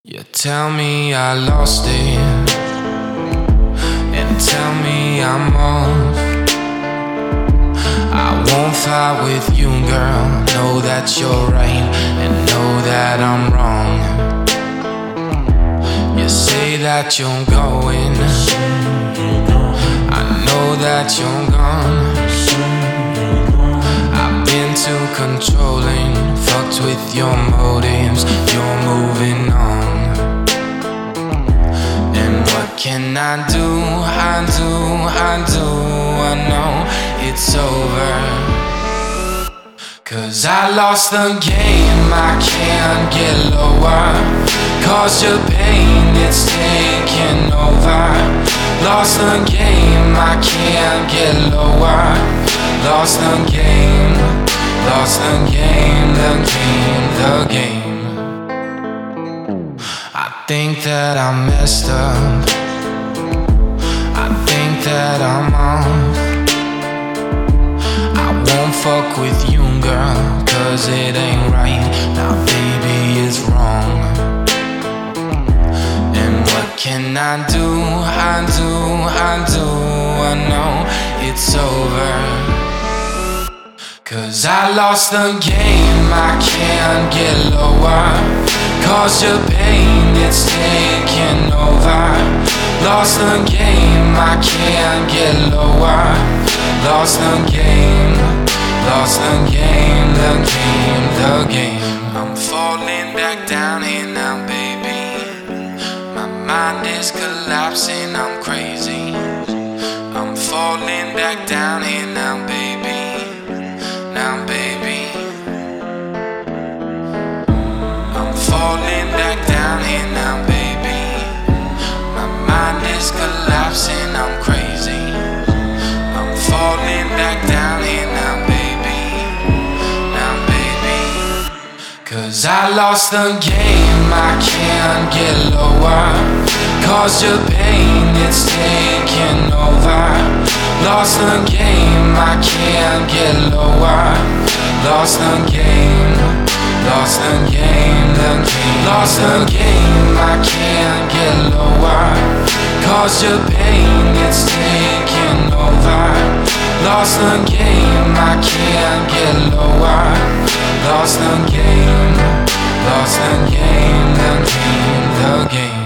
You tell me I lost it, and tell me I'm off. I won't fight with you, girl. Know that you're right, and know that I'm wrong. You say that you're going, I know that you're gone. I've been too controlling, fucked with your motives. You're moving on. And what can I do? I know it's over. 'Cause I lost the game, I can't get lower. Cause your pain, it's taking over. Lost the game, I can't get lower. Lost the game, lost the game, the game. I think that I messed up, I think that I'm off. I won't fuck with you, girl, cause it ain't right. Now baby, it's wrong. And what can I do? I know it's over. 'Cause I lost the game, I can't get lower. Cause your pain, it's taking over. Lost the game, I can't get lower. Lost the game, lost the game, the game. I'm falling back down here now, baby. My mind is collapsing, I'm crazy. I'm falling back down here now, baby. Now, baby, I'm falling back down here now, baby. My mind is collapsing, I'm crazy. I'm falling back down here now, baby. Now, baby, 'cause I lost the game, I can't get lower. Cause your pain, it's taking over. Lost the game, I can't get lower. Lost the game, lost the game, lost the game, I can't get lower. Cause your pain, it's taking over. Lost the game, I can't get lower. Lost the game, the game, the game.